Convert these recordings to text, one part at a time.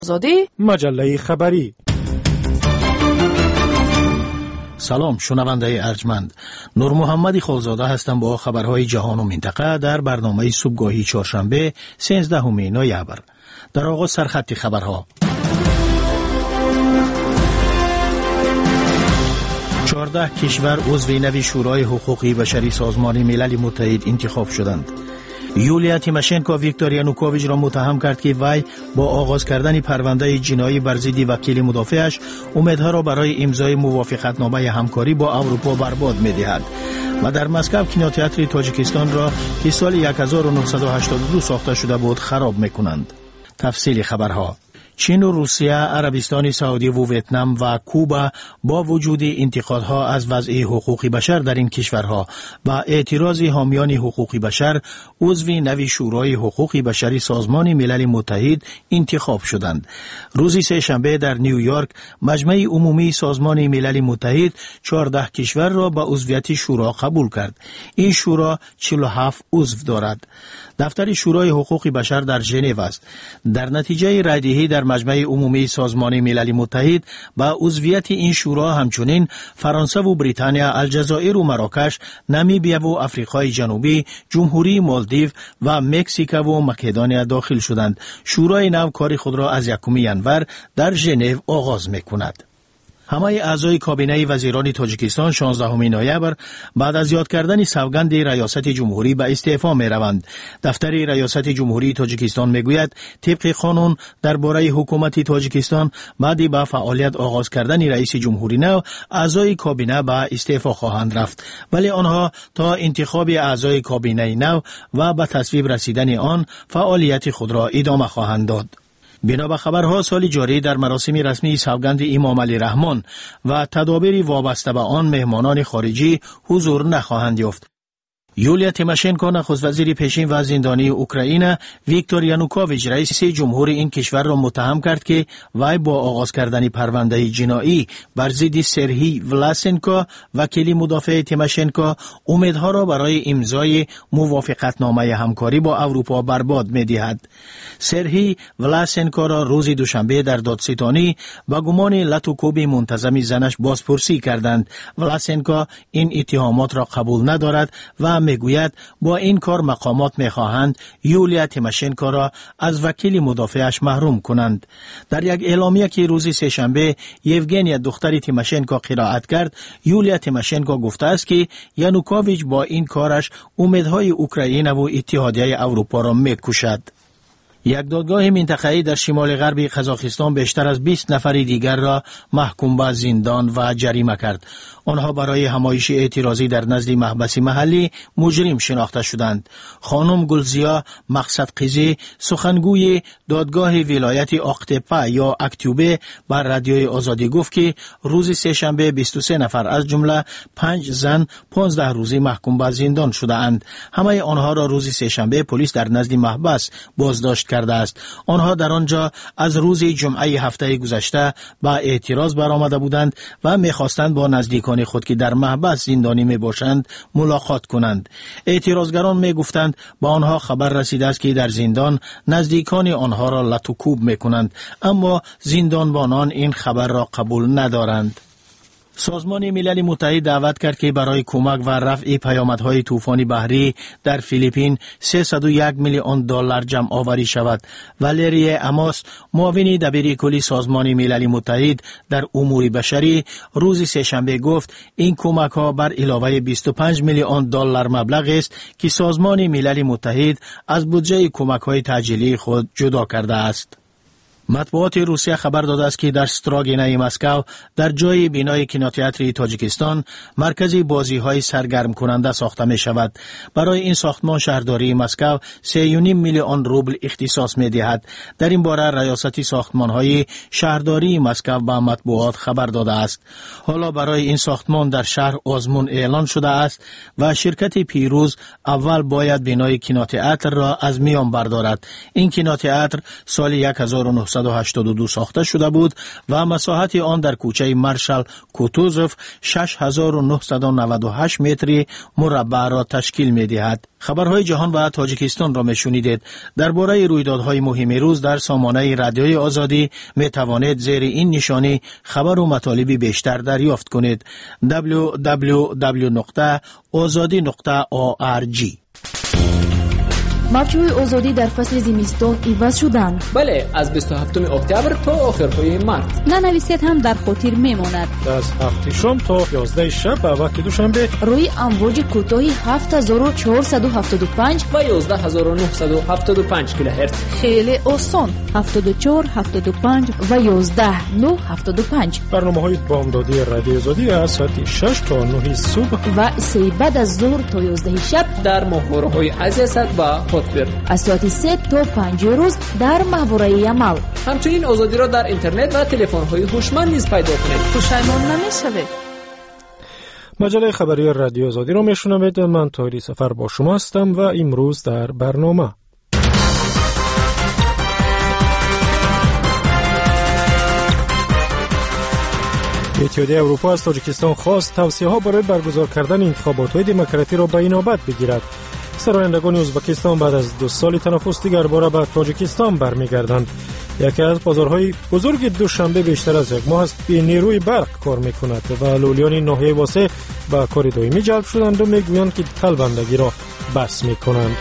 آزادی مجله خبری. سلام شنونده ارجمند، نور محمدی خالزاده هستم با خبرهای جهان و منطقه در برنامه صبحگاهی چهارشنبه 13 نوامبر. در آغاز سرخط خبرها. 14 کشور عضو نوی شورای حقوق بشری سازمان ملل متحد انتخاب شدند. یولیا تیماشنکو ویکتور یانوکوویچ را متهم کرد که وی با آغاز کردن پرونده جنایی بر ضد وکیل مدافعش امیدها را برای امضای موافقتنامه همکاری با اروپا برباد می‌دهد و در مسکو کینوتئاتر تاجیکستان را که سال 1982 ساخته شده بود خراب می‌کنند. تفصیل خبرها. چین و روسیه، عربستان سعودی و ویتنام و کوبا با وجود انتقادها از وضع حقوق بشر در این کشورها و اعتراض حامیان حقوق بشر عضو نوی شورای حقوق بشری سازمان ملل متحد انتخاب شدند. روز سه‌شنبه در نیویورک مجمع عمومی سازمان ملل متحد 14 کشور را به عضویت شورا قبول کرد. این شورا 47 عضو دارد. دفتر شورای حقوق بشر در ژنو است. در نتیجه رایدهی در مجمع عمومی سازمان ملل متحد با عضویت این شورا همچنین فرانسه و بریتانیا، الجزایر و مراکش، نامیبیا و آفریقای جنوبی، جمهوری مالدیو و مکزیک و مکدونیا داخل شدند. شورای نو کار خود را از 1 ینور در ژنو آغاز می‌کند. همه اعضای کابینه وزیران تاجیکستان 16 نوامبر بعد از یاد کردن سوگند ریاست جمهوری به استعفا می روند. دفتر ریاست جمهوری تاجیکستان می گوید طبق قانون درباره حکومت تاجیکستان بعد با فعالیت آغاز کردن رئیس جمهوری نو اعضای کابینه به استعفا خواهند رفت، ولی آنها تا انتخاب اعضای کابینه نو و به تصویب رسیدن آن فعالیت خود را ادامه خواهند داد. بنا به خبرها سال جاری در مراسم رسمی سوگند امام علی رحمان و تدابیر وابسته به آن مهمانان خارجی حضور نخواهند یافت. یولیا تیماشنکو نخست وزیر پیشین و زندانی اوکراین ویکتور یانوکوویچ رئیس جمهور این کشور را متهم کرد که وی با آغاز کردن پرونده جنایی بر ضد سرهی ولاسنکو وکیل مدافع تیماشنکو امیدها را برای امضای موافقتنامه همکاری با اروپا برباد می‌دهد. سرهی ولاسنکو را روز دوشنبه در دادستانی با گمان لطوکوب منتظم زنش بازپرسی کردند. ولاسنکو این اتهامات را قبول ندارد و میگوید با این کار مقامات میخواهند یولیا تیماشنکو را از وکیل مدافعش محروم کنند. در یک اعلامیه که روز سه‌شنبه یوگنیا دختر تیماشنکو قرائت کرد، یولیا تیماشنکو گفته است که یانوکوویچ با این کارش امیدهای اوکراین و اتحادیه اروپا را میکشد. یک دادگاه منطقه‌ای در شمال غربی قزاقستان بیشتر از 20 نفر دیگر را محکوم به زندان و جریمه کرد. آنها برای همایش اعتراضی در نزد محبس محلی مجرم شناخته شدند. خانم گلزیا مقصدقیزی سخنگوی دادگاه ولایت آقتپه یا اکتوبه بر رادیوی آزادی گفت که روز سه‌شنبه 23 نفر از جمله 5 زن 15 روزه محکوم به زندان شده اند. همه آنها را روز سه‌شنبه پلیس در نزد محبس بازداشت کرده است. آنها در آنجا از روز جمعه هفته گذشته با اعتراض برآمده بودند و می‌خواستند با نزدیکان خود که در محبس زندانی میباشند ملاقات کنند. اعتراضگران میگفتند با آنها خبر رسیده است که در زندان نزدیکان آنها را لطوکوب میکنند، اما زندانبانان این خبر را قبول ندارند. سازمان ملل متحد دعوت کرد که برای کمک و رفع پیامدهای طوفان بحری در فیلیپین 301 میلیون دلار جمع آوری شود. والری اماس معاون دبیر کلی سازمان ملل متحد در امور بشری روز سه‌شنبه گفت این کمک ها بر علاوه 25 میلیون دلار مبلغ است که سازمان ملل متحد از بودجه کمک های تعجیلی خود جدا کرده است. مطبوعات روسیه خبر داده است که در ستراگینای مسکو در جای بینای کینوتئاتر تاجیکستان مرکزی بازی‌های سرگرم کننده ساخته می شود. برای این ساختمان شهرداری مسکو 3.5 میلیون روبل اختصاص می دهد. در این باره ریاست ساختمان‌های شهرداری مسکو به مطبوعات خبر داده است. حالا برای این ساختمان در شهر آزمون اعلان شده است و شرکت پیروز اول باید بینای کینوتئاتر را از میان بردارد. این کینوتئاتر سال 1900 1982 ساخته شده بود و مساحت آن در کوچه مارشال کوتوزوف 6998 متر مربع را تشکیل می‌دهد. خبرهای جهان و تاجیکستان را می‌شنیدید. درباره رویدادهای مهم روز در سامانه رادیوی آزادی می‌توانید زیر این نشانی خبر و مطالب بیشتر دریافت کنید. www.azadi.org. موجهای آزادی در فصل زمستان عوض شدند. بله، از 27 اکتبر تا آخرهای مارس. ننویسید هم در خاطر میماند. از 7 شام تا 11 شب به وقت دوشنبه روی امواج کوتاه 7475 و 11975 کیلوهرتز. خیلی آسان. 74 75 و 11975. برنامه‌های بامدادی رادیو آزادی از ساعت 6 تا 9 صبح و 3 بعد از ظهر تا 11 شب در ماهواره‌های عزیزت و از ساعت 3 تا 5 روز در محوره عمل. همچنین آزادی را در اینترنت و تلفن‌های هوشمند نیز پیدا کنید. پشیمان نمی‌شوید. مجله خبری رادیو آزادی را میشنوید. من طاهری سفر با شما هستم و امروز در برنامه اتحادیه اروپا از تاجیکستان خواست توصیه‌ها برای برگزار کردن انتخابات‌های دموکراتی را به اینابت بگیرد. سرایندگان ازبکستان بعد از 2 سال تنفس دیگر بار به تاجیکستان برمیگردند. یکی از بازارهای بزرگ دوشنبه بیشتر از یک ماه است به نیروی برق کار میکند و لولیان ناحیه واسه به کار دائمی جلب شدند و میگویند که طلبندگی را بس میکنند.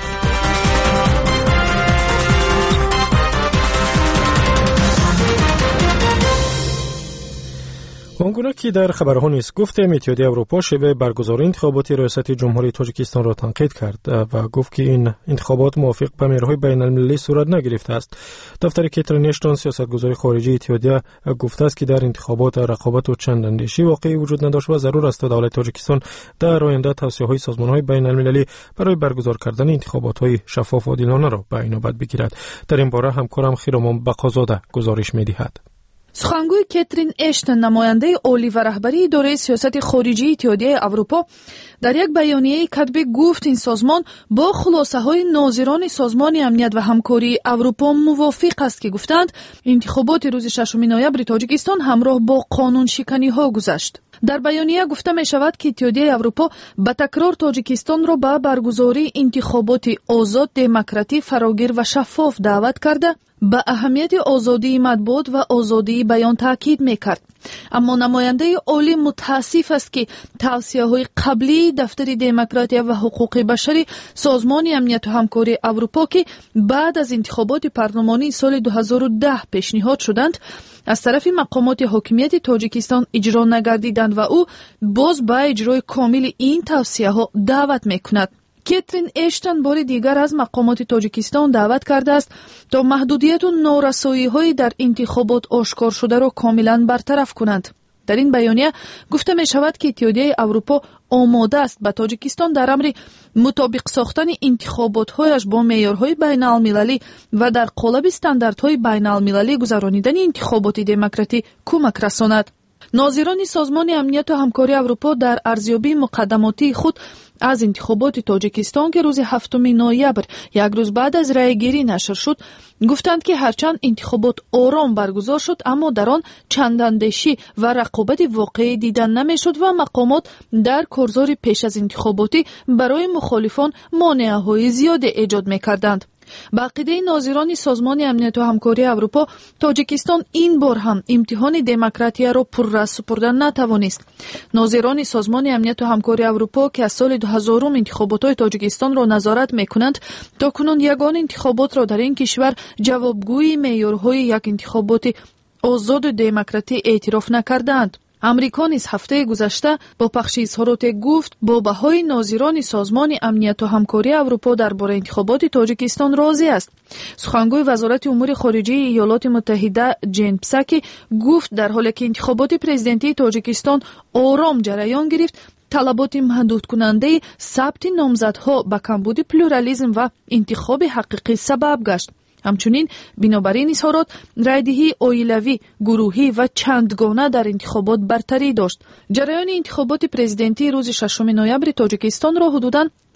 آنگونه که در خبرها نیز گفتیم اتحادیه اروپا شبه برگزاری انتخابات ریاست جمهوری تاجیکستان را تنقید کرد و گفت که این انتخابات موافق با معیارهای بین المللی صورت نگرفته است. دفتر کاترین اشتون سیاستگزار خارجی اتحادیه گفته است که در انتخابات رقابت و چنداندیشی واقعی وجود نداشت و ضرور است دولت تاجیکستان در آینده توصیه‌های سازمان‌های بین المللی برای برگزار کردن انتخابات‌های شفاف و عادلانه را به اینابت بگیرد. در این باره همکارم خیرمان بقازاده گزارش می‌دهد. سخنگوی کاترین اشتون نماینده عالی و رهبری اداره سیاست خارجی اتحادیه اروپا در یک بیانیه کتبی گفت این سازمان با خلاصه‌های ناظران سازمان امنیت و همکاری اروپا موافق است که گفتند انتخابات روز 6 نوامبر تاجیکستان همراه با قانون شکنی‌ها گذشت. در بیانیه گفته می شود که اتحادیه اروپا به تکرار تاجیکستان را به برگزاری انتخابات آزاد، دموکراتی، فراگیر و شفاف دعوت کرده به اهمیت آزادی مطبوعات و آزادی بیان تاکید میکرد. اما نماینده عالی متاسف است که توصیه‌های قبلی دفتر دموکراسی و حقوق بشری سازمان امنیت و همکاری اروپا که بعد از انتخابات پارلمانی سال 2010 پیشنهاد شدند از طرف مقامات حاکمیت تاجیکستان اجرا نگردیدند و او باز به اجرای کامل این توصیه‌ها دعوت میکند. کاترین اشتون بار دیگر از مقامات تاجیکستان دعوت کرده است تا محدودیت و نارسایی‌های در انتخابات آشکار شده را کاملا برطرف کنند. در این بیانیه گفته می شود که اتحادیه اروپا آماده است به تاجیکستان در امر مطابق ساختن انتخابات‌هایش با معیارهای بین المللی و در قالب استانداردهای بین المللی گذرانیدن انتخابات دموکراتی کمک رساند. ناظران سازمان امنیت و همکاری اروپا در ارزیابی مقدماتی خود از انتخابات تاجیکستان که روز 7 نوامبر یک روز بعد از رأیگیری نشر شد گفتند که هرچند انتخابات آرام برگزار شد اما در آن چنداندیشی و رقابت واقعی دیدن نمیشد و مقامات در کارزار پیش از انتخاباتی برای مخالفان مانعه‌های زیاد ایجاد می‌کردند. با عقیده ناظران سازمان امنیت و همکاری اروپا تاجیکستان این بار هم امتحان دموکراسی را پر سپردن نتوانست. ناظران سازمان امنیت و همکاری اروپا که از سال 2000 انتخابات تاجیکستان را نظارت میکنند تا کنون یگان انتخابات را در این کشور جوابگوی معیارهای یک انتخابات آزاد و دموکراتی اعتراف نکردند. امریکا نیز هفته گذشته با پخش اظهارات گفت با بهای ناظران سازمان امنیت و همکاری اروپا درباره انتخابات تاجیکستان راضی است. سخنگوی وزارت امور خارجه ایالات متحده جین پسکی گفت در حالی که انتخابات پرزیدنتی تاجیکستان آرام جریان گرفت طلبات محدود کننده ثبت نامزدها به کمبود پلورالیسم و انتخاب حقیقی سبب گشت. همچنین بنابراین اظهارات رایدهی عائلوی، گروهی و چندگانه در انتخابات برتری داشت. جریان انتخابات پرزیدنتی روز 6 نوامبر تاجیکستان را حدوداً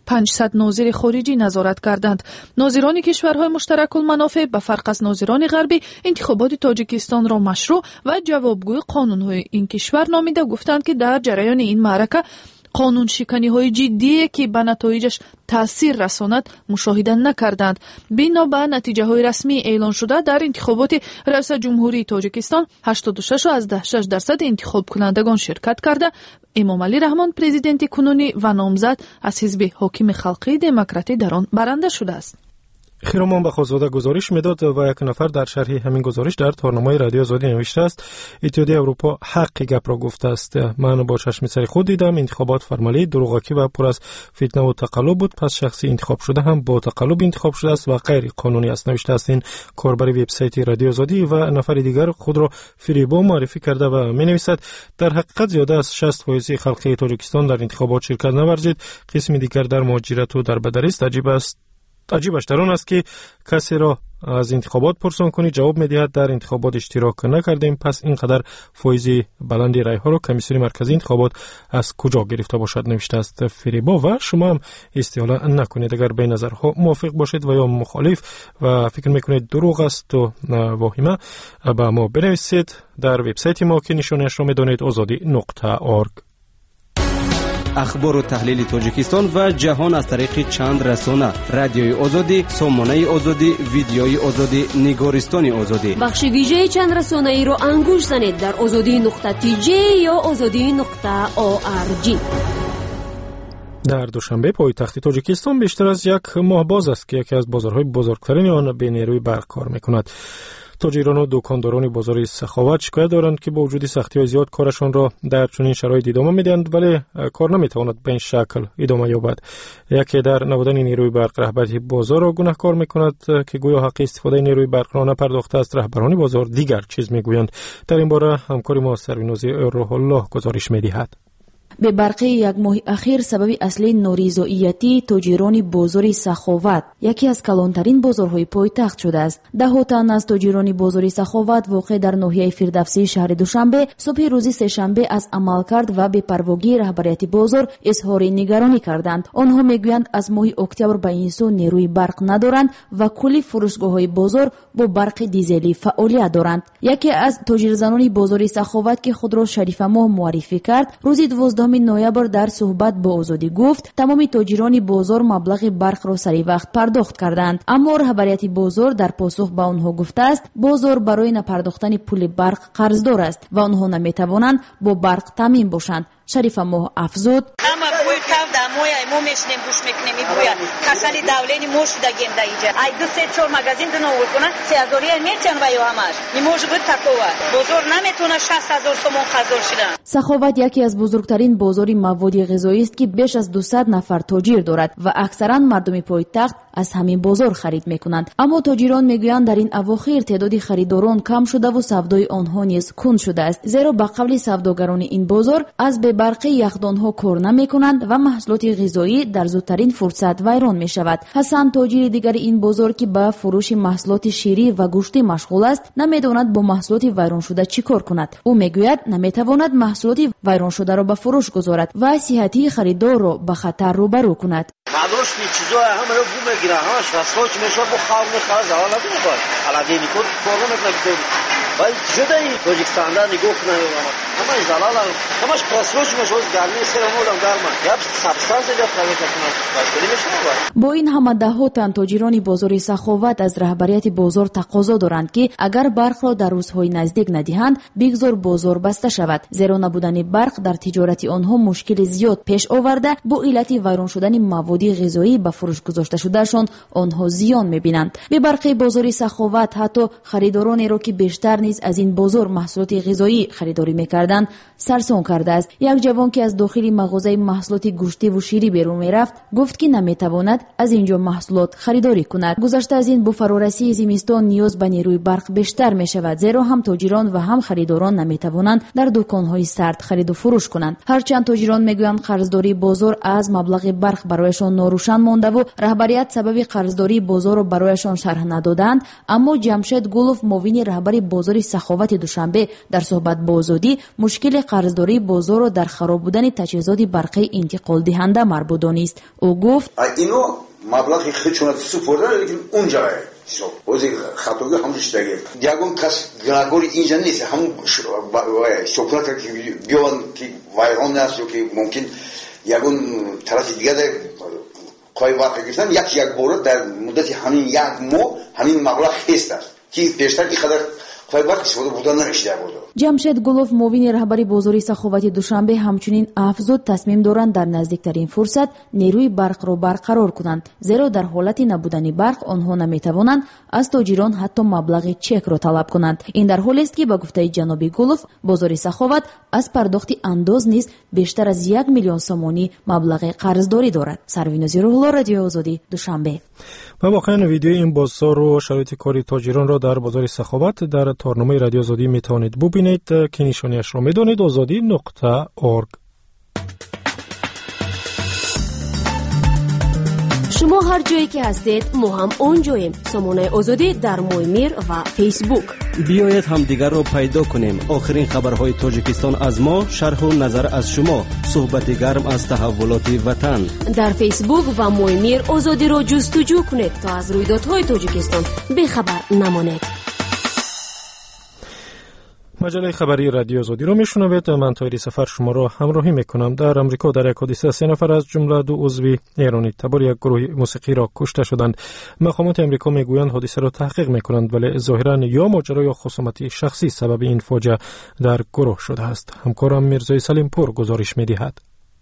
500 ناظر خارجی نظارت کردند. ناظران کشورهای مشترک المنافع به فرق از ناظران غربی انتخابات تاجیکستان را مشروع و جوابگوی قانونهای این کشور نامیده، گفتند که در جریان این معرکه قانون شکنی های جدی که به نتایجش تاثیر رساند مشاهده نکردند. بنا به نتیجه های رسمی اعلان شده در انتخابات رئیس جمهوری تاجیکستان 86 از 16% انتخاب کنندگان شرکت کرده. امامعلی رحمان پرزیدنت کنونی و نامزد از حزب حاکم خلقی دموکراتی در آن برنده شده است. خیرمان بخوزاده گزارش میداد و یک نفر در شرح همین گزارش در تارنامه رادیو آزادی نوشته است: اتحادیه اروپا حق گپ را گفته است. من با چشم سر خود دیدم انتخابات فرمالی دروغکی و پر از فتنه و تقلب بود، پس شخصی انتخاب شده هم با تقلب انتخاب شده است و غیر قانونی است، نوشته است این کاربر وبسایت رادیو آزادی. و نفر دیگر خود را فریبو معرفی کرده و می نویسد: در حقیقت زیاده از 60% خلقی تاجیکستان در انتخابات شرکت نورزید، قسم دیگر در مهاجرت و در بدری است. عجیبش در آن است که کسی را از انتخابات پرسان کنی جواب می‌دهد در انتخابات اشتراک نکردیم، پس اینقدر فایز بلند رای ها را کمیسیون مرکزی انتخابات از کجا گرفته باشد، نوشته است فریبا. و شما هم استحاله نکنید اگر به نظرها موافق باشید و یا مخالف و فکر میکنید دروغ است و واهمه با ما بنویسید در وبسایت ما که نشانش را میدانید azadi.org. اخبار و تحلیل تاجیکستان و جهان از طریق چند رسانه: رادیوی آزادی، سامانه آزادی، ویدیوی آزادی، نگارستان آزادی. بخش ویژه چند رسانه ای را انگوش زنید در azadi.tj یا azadi.org. در دوشنبه پایتخت تاجیکستان بیشتر از یک ماه باز است که یکی از بازارهای بزرگترین آن به نیروی برق کار میکند. تاجران و دکانداران بازار سخاوت شکایت دارند که با وجود سختی‌های زیاد کارشان را در چنین شرایط ادامه می‌دهند، ولی کار نمی‌تواند به این شکل ادامه یابد. یکی در نبودن نیروی برق رهبری بازار را گناهکار می‌کند که گویا حق استفاده نیروی برق را نپرداخته است. رهبران بازار دیگر چیز می‌گویند. در این باره همکار ما سرینوزی روح الله گزارش می‌دهد. به برقی یک ماه اخیر سبب اصلی نورضایتی تاجران بازار سخاوت، یکی از کلانترین بازارهای پایتخت شده است. ده تن از تاجران بازار سخاوت واقع در ناحیه فردوسی شهر دوشنبه صبح روز سه‌شنبه از عملکرد و بی‌پروایی رهبریت بازار اظهار نگرانی کردند. آنها میگویند از ماه اکتبر به این سو نیروی برق ندارند و کلی فروشگاه‌های بازار با برق دیزلی فعالیت دارند. یکی از تاجرزنان بازار سخاوت که خود را شریف ماه معرفی کرد، روز 12 نوامبر در صحبت با آزادی گفت تمام تاجران بازار مبلغ برق را سری وقت پرداخت کردند، اما رهبریت بازار در پاسخ به آنها گفته است بازار برای نپرداختن پول برق قرضدار است و آنها نمیتوانند با برق تامین باشند. شریف ماه افزود: ما میشنیم گوش میکنیم میگوید کسانی دولینی موش دگیم در اینجا ای 2-3-4 مغازین دو نو کنن 3000 میتن و یا همش میموش بود تکوه بازار نمیتونه 60000 تومان خزر شدن. سخاوت یکی از بزرگترین بازار مواد غذایی است که بیش از 200 نفر تاجر دارد و اکثرا مردم پایتخت از همین بازار خرید میکنند. اما تاجران میگویند در این اواخر تعداد خریداران کم شده و سودای آنها نیز کند شده است، زیرا به قول سوداگران این بازار از به برق یخدانها کار نمیکنند و محصولات غذایی در زودترین فرصت ویران می شود. حسن تاجر دیگر این بازار که با فروش محصولات شیری و گوشت مشغول است نمیداند با محصولات ویران شده چی کار کند. او میگوید نمیتواند محصولات ویران شده را به فروش گذارد و صحتی خریدار را به خطر روبرو کند. معلومش چیزای همه رو بو میگیره همش رسوچ میشه با خام میخواد حالا نمیخواد حالا دینی کد کارو میکنه وای جدا این تاجیکستان دا نگاه کنه همش زلال همش رسوچ میشه گرمی سر مودم درما یا سبستانس یا پرایوت کنه واسه میشه. با این همه ده ها تن تاجران بازار سخاوت از رهبریت بازار تقاضا دارند که اگر برق را در روزهای نزدیک ندهند بگذار بازار بسته شود، زیرا نبودن برق در تجارت آنها مشکل زیاد پیش آورده. با علت ویران شدن مواد غذایی به فروش گذاشته شدهشان آنها زیان میبینند. به برق بازار سخاوت حتی خریدارانی را که بیشتر نیز از این بازار محصولات غذایی خریداری میکردند سرسون کرده است. یک جوان که از داخل مغازه محصولات گوشتی و شیری بیرون میرفت گفت که نمیتواند از اینجا محصولات خریداری کند. گذشته از این با فرارسی زمستان نیاز به نیروی برق بیشتر میشود، زیرا هم تاجران و هم خریداران نمیتوانند در دکانهای سرد خرید و فروش کنند. هرچند تاجران میگویند قرضداری بازار از مبلغ برق برایشان ناروشن مانده و رهبریت سبب قرضداری بازار را برایشان شرح ندادند، اما جمشید گولوف معاون رهبر بازار بازار سخاوت دوشنبه در صحبت با آزادی مشکل قرضداری بازار را در خراب بودن تجهیزات برقی انتقال دهنده مربوط دانست. او گفت اینو مبلغ خیلی چون سپرده لیکن اونجا شو وزیر خاطوگه همش دیگه یگون کس گناهکاری اینجا نیست همون سپرده که بیان که وایران نیست که ممکن یگون طرف دیگه قای واقع گرفتن یک بار در مدت همین یک ماه همین مبلغ هست که بیشتر این قدر قای واقع استفاده بودن نمیشه در بازار. جمشید گلوف معاون رهبری بازار سخاوت دوشنبه همچنین افزود تصمیم دارند در نزدیکترین فرصت نیروی برق را برقرار کنند، زیرا در حالت نبودن برق آنها نمیتوانند از تاجران حتی مبلغ چک را طلب کنند. این در حالی است که با گفته جناب گلوف بازار سخاوت از پرداخت انداز نیز بیشتر از 1 میلیون سومانی مبلغ قرضداری دارد. سروینوزی روح‌الله، رادیو آزادی، دوشنبه. و واقعا ویدیو این بازار و شرایط کاری تاجران را در بازار سخاوت در تارنامه رادیو آزادی میتوانید ببینید که نشانیش را میدانید azadi.org. شما هر جایی که هستید ما هم اونجاییم. سامانه آزادی در مویمیر و فیسبوک. بیایید هم دیگر را پیدا کنیم. آخرین خبرهای تاجیکستان از ما، شرح و نظر از شما، صحبت گرم از تحولات وطن. در فیسبوک و مویمیر آزادی را جستجو کنید تا از رویدادهای تاجیکستان بخبر نمانید. مجله خبری رادیو آزادی رو میشنوید. من تایری سفر شما را همراهی میکنم. در امریکا در یک حادثه 3 نفر از جمله 2 عضو ایرانی تبار یک گروه موسیقی را کشته شدند. مقامات امریکا میگویند حادثه را تحقیق میکنند، ولی ظاهرا یا ماجرا یا خصومت شخصی سبب این فاجعه در گروه شده است. همکارم میرزای سلیم پور گزارش میدهد.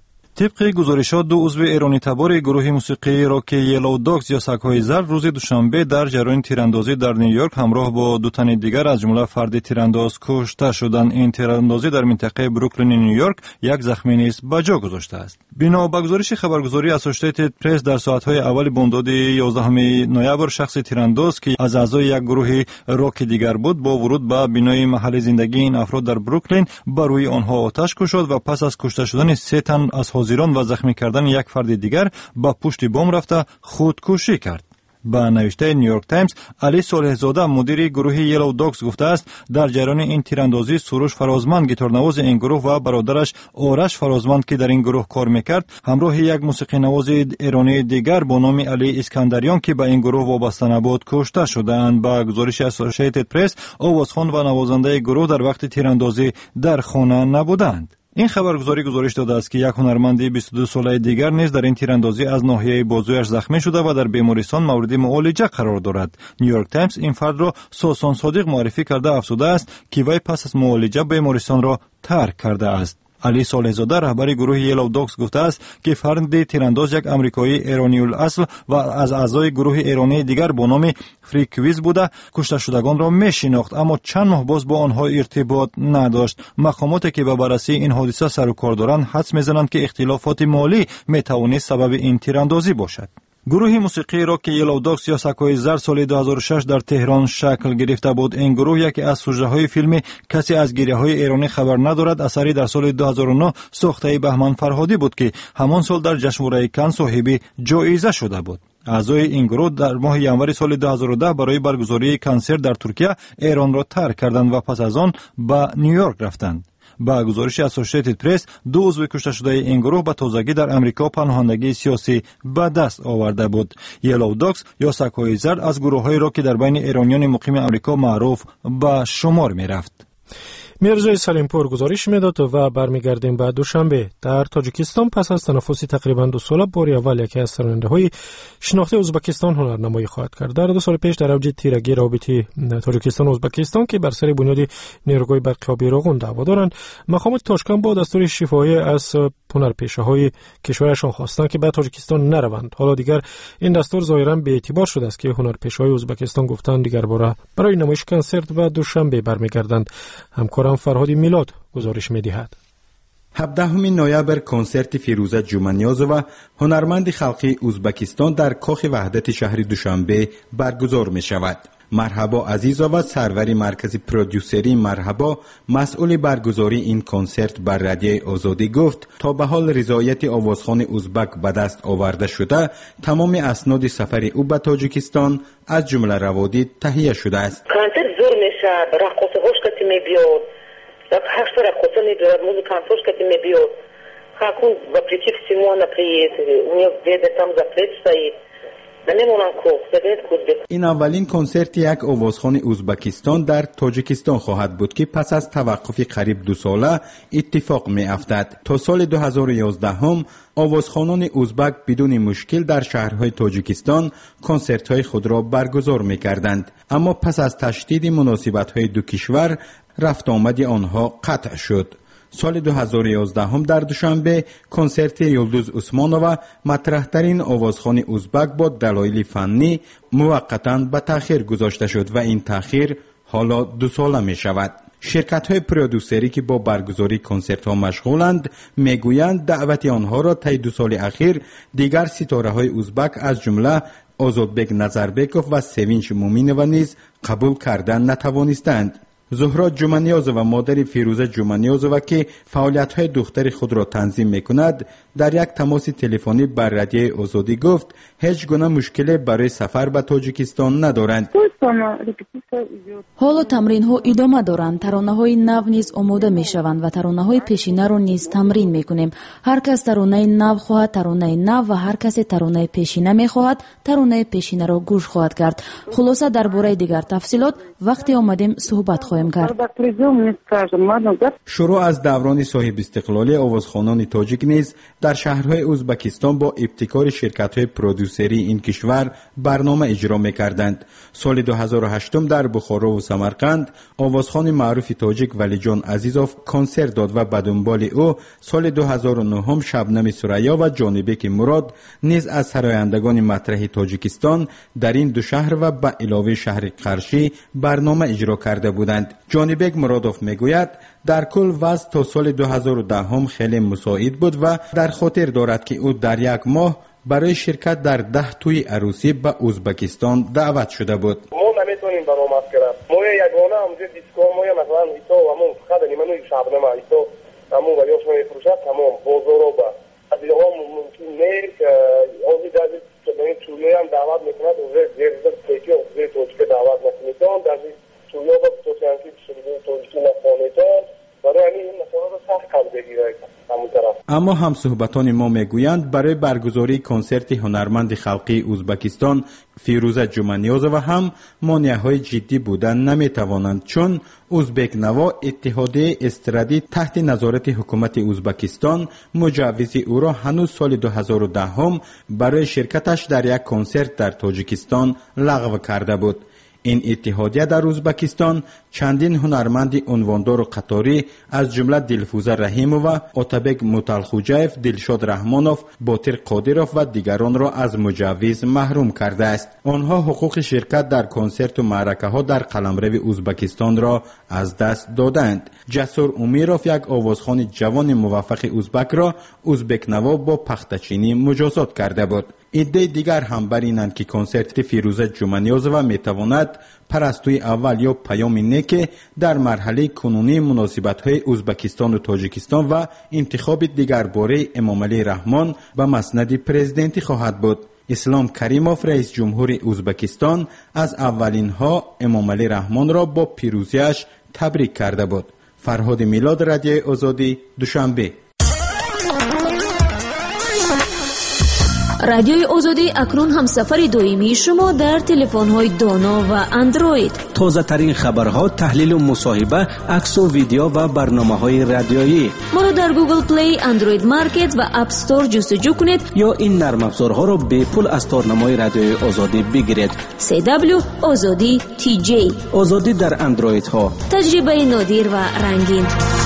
طبق گزارشات 2 عضو ایرانی تبار گروه موسیقی راک یلو داگز یا سگ‌های زرد روز دوشنبه در جریان تیراندازی در نیویورک همراه با 2 تن دیگر از جمله فرد تیرانداز کشته شدند. این تیراندازی در منطقه بروکلین نیویورک یک زخمی نیز به جا گذاشته است. بنا به گزارش خبرگزاری اسوسییتد پرس در ساعت‌های اول بامداد 11 نوامبر شخص تیرانداز که از اعضای یک گروه راک دیگر بود با ورود به بنای محل زندگی این افراد در بروکلین بر روی آنها آتش کشید و پس از کشته شدن 3 تن از حاضران و زخمی کردن یک فرد دیگر با پشت بام رفته خودکشی کرد. با نوشته نیویورک تایمز، علی صالح‌زاده مدیر گروه یلو داگز گفته است در جریان این تیراندازی سروش فرازمند گیتارنواز این گروه و برادرش آرش فرازمند که در این گروه کار میکرد همراه یک موسیقی نواز ایرانی دیگر با نام علی اسکندریان که به این گروه وابسته نبود کشته شدند. با گزارش اسوسییتد پرس، آوازخوان و نوازنده گروه در وقت تیراندازی در خانه نبودند. این خبرگزاری گزارش داده است که یک هنرمند 22 ساله دیگر نیز در این تیراندازی از ناحیه بازویش زخمی شده و در بیمارستان مورد معالجه قرار دارد. نیویورک تایمز این فرد را ساسان صادق معرفی کرده افزوده است که وی پس از معالجه بیمارستان را ترک کرده است. علی صالح‌زاده رهبر گروه یلو داگز گفته است که فرد تیرانداز یک آمریکایی ایرانی الاصل و از اعضای گروه ایرانی دیگر با نام فریکویز بوده کشته شدگان را میشناخت، اما چند ماه باز با آنها ارتباط نداشت. مقاماتی که به بررسی این حادثه سر و کار دارند حدس میزنند که اختلافات مالی میتوانست سبب این تیراندازی باشد. گروه موسیقی راک یلو داگز یا سگ‌های زرد سال 2006 در تهران شکل گرفته بود. این گروه یکی از سوژه‌های فیلم کسی از گریه‌های ایرانی خبر ندارد اثری در سال 2009 ساخته بهمن فرهادی بود که همان سال در جشنواره کن صاحب جایزه شده بود. اعضای این گروه در ماه ینوری سال 2010 برای برگزاری کنسرت در ترکیه ایران را ترک کردند و پس از آن به نیویورک رفتند. با گزارش اسوسییتد پرس، 2 عضو کشته شده این گروه به تازگی در امریکا پناهندگی سیاسی به دست آورده بود. یلو داگز یا سگ‌های زرد از گروه‌هایی را که در بین ایرانیان مقیم امریکا معروف به شمار می‌رفت. میرزای سلیمپور گزارش میداد و برمیگردیم به دوشنبه. در تاجیکستان پس از تنفسی تقریبا 2 ساله بار اول یکی از سراننده‌های شناخته ازبکستان هنرنمایی خواهد کرد. در 2 سال پیش در اوج تیرگی رابطه تاجیکستان و ازبکستان که بر سر بنیاد نیروگاه برق آبی راغون دعوا دارند، مقامات تاشکند با دستور شفاهی از هنرپیشه‌های کشورشان خواستند که به تاجیکستان نروند. حالا دیگر این دستور ظاهراً به اعتبار شده است که هنرپیشه‌های ازبکستان گفتند دیگر بار برای نمایش کنسرت و دوشنبه برمیگردند. همکارم فرهادی میلاد گزارش می‌دهد. 17 نوامبر کنسرت فیروزه جومنیازова هنرمند خلقی ازبکستان در کاخ وحدت شهر دوشنبه برگزار می‌شود. مرحبا عزیزا سروری مرکز پرودیوسری مرحبا مسئول برگزاری این کنسرت بر رادیو آزادی گفت تا به حال رضایت آوازخوان ازبک به دست آورده شده، تمام اسناد سفر او به تاجیکستان از جمله روادید تهیه شده است. کنسرت زور میشه، رقاصه هاش کتی میبیاد، هشت رقاصه میبیاد، موزیکانت هاش کتی میبیاد. خاکون و پریچیف سیموان پریت اونیا ویده تام زپریت سایید. این اولین کنسرت یک آوازخوان ازبکستان در تاجیکستان خواهد بود که پس از توقف قریب 2 ساله اتفاق می افتد. تا سال 2011 هم آوازخوانان ازبک بدون مشکل در شهرهای تاجیکستان کنسرت های خود را برگزار می کردند. اما پس از تشدید مناسبت های دو کشور رفت آمد آنها قطع شد. سال 2011 هم در دوشنبه کنسرت یلدوز عثمانова مطرح‌ترین آوازخوان ازبک با دلایل فنی موقتاً به تأخیر گذاشته شد و این تأخیر حالا 2 ساله می شود. شرکت‌های پرودوسری که با برگزاری کنسرت‌ها مشغولند میگویند دعوت آنها را طی 2 سال اخیر دیگر ستاره‌های ازبک از جمله آزادبek نظربekov و سوینچ مومینova نیز قبول کردن نتوانستند. زهرا جمانیازова مادر فیروزه جمانیازova که فعالیت‌های دختر خود را تنظیم می‌کند در یک تماس تلفنی بر رادیوی آزادی گفت هیچ گونه مشکلی برای سفر به تاجیکستان ندارند. حالا تمرین‌ها ادامه دارند. ترانه‌های نو نیز آماده می‌شوند و ترانه‌های پیشینه را نیز تمرین می‌کنیم. هر کس ترانه نو خواهد ترانه نو و هر کس ترانه پیشینه می‌خواهد ترانه پیشینه را گوش خواهد کرد. خلاصه درباره دیگر تفصیلات وقتی آمدیم صحبت خواهیم کرد. شروع از دوران صاحب استقلالی آوازخوانان تاجیک نیز در شهرهای ازبکستان با ابتکار شرکت‌های پرودوسری این کشور برنامه اجرا می‌کردند. سال 2008 در بخارا و سمرقند آوازخوان معروف تاجیک ولیجان عزیزوف کنسرت داد و به دنبال او سال 2009 شبنم سریا و جانبک مراد نیز از سرایندگان مطرح تاجیکستان در این 2 شهر و به علاوه شهر قرشی برنامه اجرا کرده بودند. جانبک مرادوف میگوید در کل وضع تا سال 2010 خیلی مساعد بود و در خاطر دارد که او در 1 ماه برای شرکت در 10 توی عروسی به ازبکستان دعوت شده بود. ما نمیتونیم برآمد کنیم. ما یگانه همزه دیسکو ما مثلا ایتو و همون خدا نیمانوی شبنم ایتو همون ولیاش میفروشد تمام بازار رو با از اینها ممکن نیست که آزی دازی که به این چولی هم دعوت میکند و زیر تیکی و زیر توجکه دعوت نکنیدان در این چولی ها با توچنکی بشریدون توجکی نخوانیدان برای این مسئله رو سخت کم بگیره همون طرف. اما هم صحبتان ما میگویند برای برگزاری کنسرت هنرمند خلقی ازبکستان فیروزه جمانیازova هم مانع‌های جدی بودن نمیتوانند چون ازبک نوا اتحادیه استرادی تحت نظارت حکومت ازبکستان مجوز او را هنوز سال 2010 برای شرکتش در یک کنسرت در تاجیکستان لغو کرده بود. این اتحادیه در ازبکستان چندین هنرمند عنواندار و قطاری از جمله دلفوزه رحیمووا، آتابک متلخوجایف، دلشاد رحمانوف، باطر قادروف و دیگران را از مجوز محروم کرده است. آنها حقوق شرکت در کنسرت و معرکه ها در قلمرو ازبکستان را از دست دادند. جسور امیروف یک آوازخوان جوان موفق ازبک را ازبک نوا با پختچینی مجازات کرده بود. ایده دیگر هم بر اینند که کنسرت فیروزه جمانیازova میتواند پرستوی اول یا پیام نیک در مرحله کنونی مناسبت‌های ازبکستان و تاجیکستان و انتخاب دیگر باره امام علی رحمان به مسند پرزیدنتی خواهد بود. اسلام کریموف رئیس جمهور ازبکستان از اولینها امام علی رحمان را با پیروزیش تبریک کرده بود. فرهاد میلاد، رادیوی آزادی، دوشنبه. رادیوی آزادی اکنون همسفر دائمی شما در تلفن‌های دانا و اندروید. تازه ترین خبرها، تحلیل و مصاحبه، عکس و ویدیو و برنامه‌های رادیویی. ما را در گوگل پلی، اندروید مارکت و اپ استور جستجو کنید یا این نرم افزارها را به پول از تارنمای رادیوی آزادی بگیرید. CW آزادی TJ. آزادی در اندروید ها. تجربه نادر و رنگین.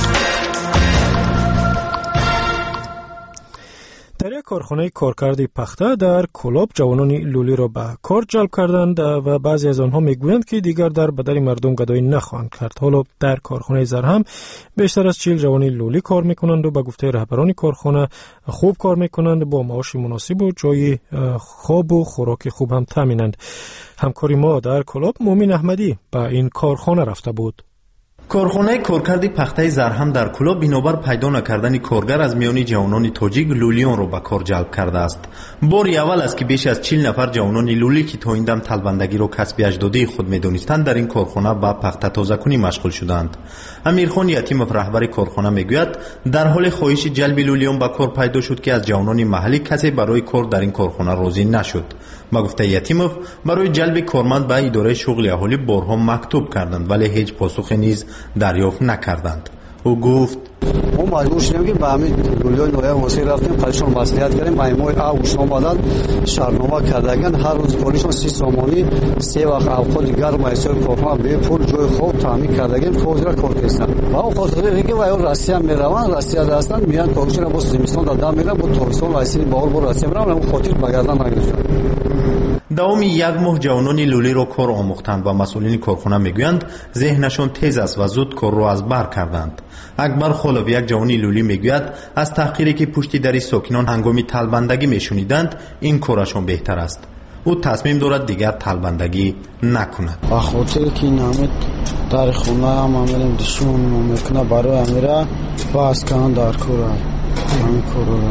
در یک کارخانه کارکرد پخته در کلاب جوانان لولی را به کار جلب کردند و بعضی از آنها میگویند که دیگر در بدن مردم گدایی نخواهند کرد. حالا در کارخانه زر هم بیشتر از 40 جوان لولی کار میکنند و به گفته رهبران کارخانه خوب کار میکنند، با معاش مناسب و جای خواب و خوراک خوب هم تامینند. همکاری ما در کلاب مومن احمدی به این کارخانه رفته بود. کارخانه کارکردی پخته زرهم در کلو بنابر پیدا نکردن کارگر از میان جوانان تاجیک لولیان را به کار جلب کرده است. باری اول است که بیش از 40 نفر جوانان لولی که تا این دم تلبندگی را کسب اجدادی خود می‌دانستند در این کارخانه با پخته تازه‌کنی مشغول شدند. امیرخان یتیمов رهبر کارخانه میگوید در حال خواهش جلب لولیان به کار پیدا شد که از جوانان محلی کسی برای کار در این کارخانه راضی نشد. با گفته یتیمov برای جلب کارمند به اداره شغل اهالی بارها مکتوب کردند ولی هیچ پاسخی نیز دریافت نکردند. او گفت ما مجبور شدیم که به همین لولیای نویا واسه رفتیم خودشون مصلحت کردیم مایموی اوش اومدن شرمنامه کردگان هر روز کارشون 30 سومانی 3 وقت اوقات گرم ایسای کارخانه به پول جای خوب تامین کردگان کوزرا کار کردن و او خاطر که وای روسیه میروان روسیه هستن میان کارشون با زمستان دادن میرن با تابستان واسه با روسیه میرن اون خاطر بگردن نگرفتن. دوام یک ماه جوانان لولی را کار آموختند و مسئولین کارخانه میگویند ذهنشان تیز است و زود کار را از بر کردند. اکبر خالوی یک جوان لولی میگوید از تحقیری که پشت در ساکنان هنگامی تلبندگی میشنیدند این کارشان بهتر است. او تصمیم دارد دیگر تلبندگی نکند. با خاطر که نامید در خونه هم امیرم دشمن میکنه برای امیره باز کنن در کار همین کار را.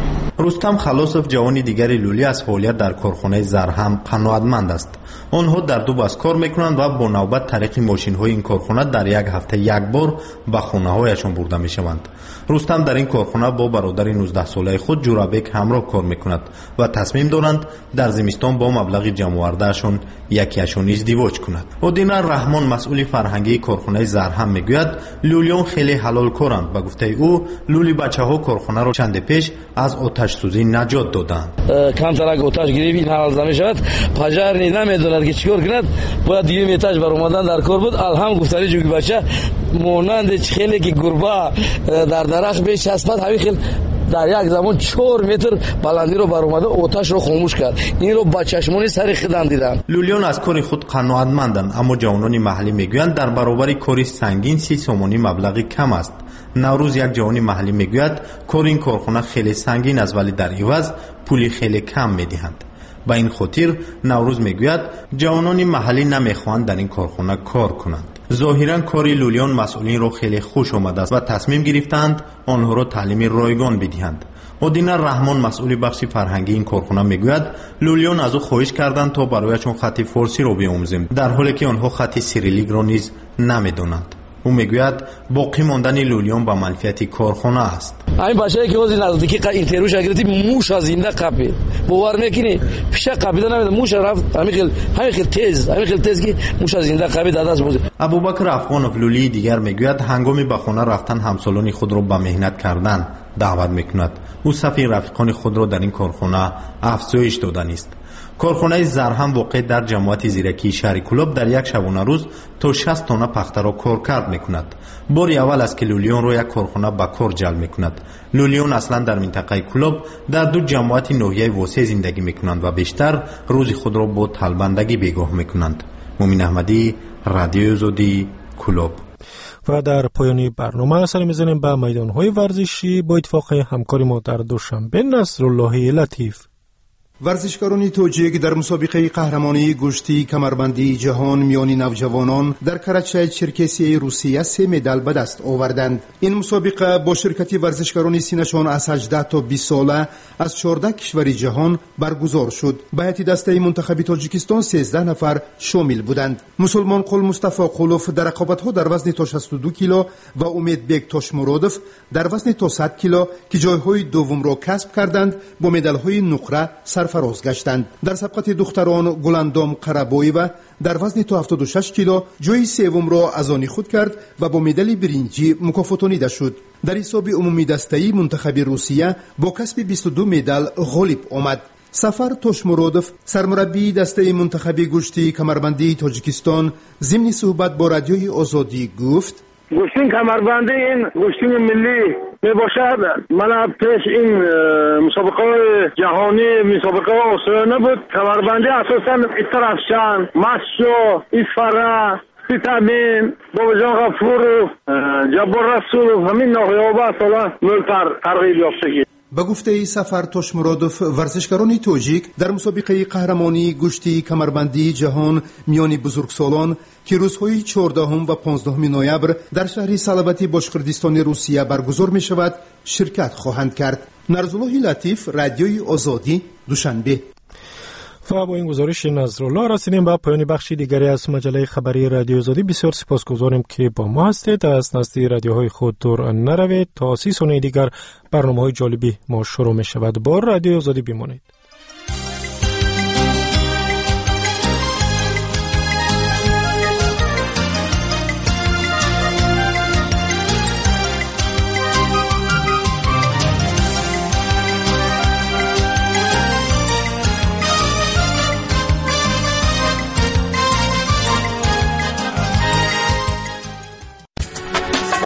رستم خلاصوف جوان دیگری لولی از فعالیت در کارخانه زرهم قناعتمند است. آنها در 2 بس کار میکنند و با نوبت طریق ماشین های این کارخانه در یک هفته یک بار به خانه هایشان برده میشوند. رستم در این کارخانه با برادر 19 ساله خود جورابک همراه کار میکند و تصمیم دارند در زمستان با مبلغ جمع آوردهشان یکیشان ازدواج کند. ادینه رحمان مسئول فرهنگی کارخانه زرهم میگوید لولیان خیلی حلال کارند. به گفته او لولی بچه‌ها کارخانه را چند پیش از آتش سوزی نجات دادند. کمترک آتش گرفت این حال زمین شود پجر نمیدوند که چیکار کند باید دیگه میتاج بر اومدن در کار بود. الهم گفتاری جوگی بچه مانند خیلی که گربه در درخت بیش چسبد همین خیلی در یک زمان 4 متر بلندی رو بر اومده آتش رو خاموش کرد. این رو با چشمانی سر خودم دیدم. لولیان از کار خود قناعتمندند اما جوانان محلی میگویند در برابر کاری سنگین 30 سومانی مبلغی کم است. نوروز یک جوان محلی میگوید کار این کارخانه خیلی سنگین است ولی در عوض پولی خیلی کم میدهند. با این خاطر نوروز میگوید جوانان محلی نمیخواهند در این کارخانه کار کنند. ظاهرا کاری لولیان مسئولین را خیلی خوش آمده است و تصمیم گرفتند آنها را تعلیم رایگان بدهند. ادینه رحمان مسئول بخش فرهنگی این کارخانه میگوید لولیان از او خواهش کردند تا برایشان خط فارسی را بیاموزیم در حالی که آنها خط سیریلیک را نیز نمیدانند. او میگوید باقی ماندن لولیان با منفعت کارخانه است. همین بچه‌ای که وزن نزدیکی اینترو شاگردی موش از زنده قپید باور میکنی پیش قپیده نمیده موش رفت همین خیلی تیز که موش از زنده قپید دست بود. ابوبکر افغانوف لولی دیگر میگوید هنگامی به خانه رفتن همسالان خود را به مهنت کردن دعوت میکند. او صف رفیقان خود را در این کارخانه افزایش دادن است. کارخانه زرهم واقع در جماعت زیرکی شهر کلوب در یک شبانه روز تا 60 تانه پخته را کارکرد میکند. باری اول است که لولیان را یک کارخانه به کار جلب میکند. لولیان اصلا در منطقه کلوب در 2 جماعت ناحیه واسع زندگی میکنند و بیشتر روز خود را با تلبندگی بیگاه میکنند. مومن احمدی، رادیو آزادی، کلوب. و در پایانی برنامه سر میزنیم به میدانهای ورزشی با اتفاق همکار ما در دوشنبه نصرالله لطیف. ورزشکاران تاجیک در مسابقه قهرمانی گشتی کمربندی جهان میان نوجوانان در کرچه چرکسی روسیه 3 مدال به دست آوردند. این مسابقه با شرکت ورزشکاران سینشان از 18 تا 20 ساله از 14 کشور جهان برگزار شد. به هیئت دسته منتخب تاجیکستان 13 نفر شامل بودند. مسلمان قل مصطفی قلوف در رقابت‌ها در وزن تا 62 کیلو و امیدبک تاشمرودوف در وزن تا 100 کیلو که جایهای دوم را کسب کردند با مدال‌های نقره سرفراز گشتند. در سبقت دختران گلندام قرباییوه در وزن تا 76 کیلو جای سوم را از آن خود کرد و با مدال برنجی مکافاتانیده شد. در حساب عمومی دسته‌ای منتخب روسیه با کسب 22 مدال غالب آمد. سفر تاشمرودوف سرمربی دسته منتخب گشتی کمربندی تاجیکستان ضمن صحبت با رادیوی آزادی گفت گشتین کمربندی این گشتین ملی می باشد. من پیش این مسابقه جهانی مسابقه آسیانه بود. کمربندی اساساً افشان، مشو، اسفره، ویتامین، بابا جان غفور، جبار رسول همین ناحیه‌ها با اصلا ملتر ترغیب یافتگی. به گفته سفر توشمرادوف، ورزشکاران تاجیک در مسابقه قهرمانی گشتی کمربندی جهان میان بزرگسالان که روزهای 14 و 15 نوامبر در شهر سلبتی باشقردستان روسیه برگزار می شود شرکت خواهند کرد. نرزالله لطیف، رادیوی آزادی، دوشنبه. و با این گزارش نظرالله رسیدیم به پایان بخشی دیگری از مجله خبری رادیو آزادی. بسیار سپاسگزاریم که با ما هستید. از نزد رادیوهای خود دور نروید. تا 30 ثانیه دیگر برنامه‌های جالبی ما شروع می شود. با رادیو آزادی بمانید.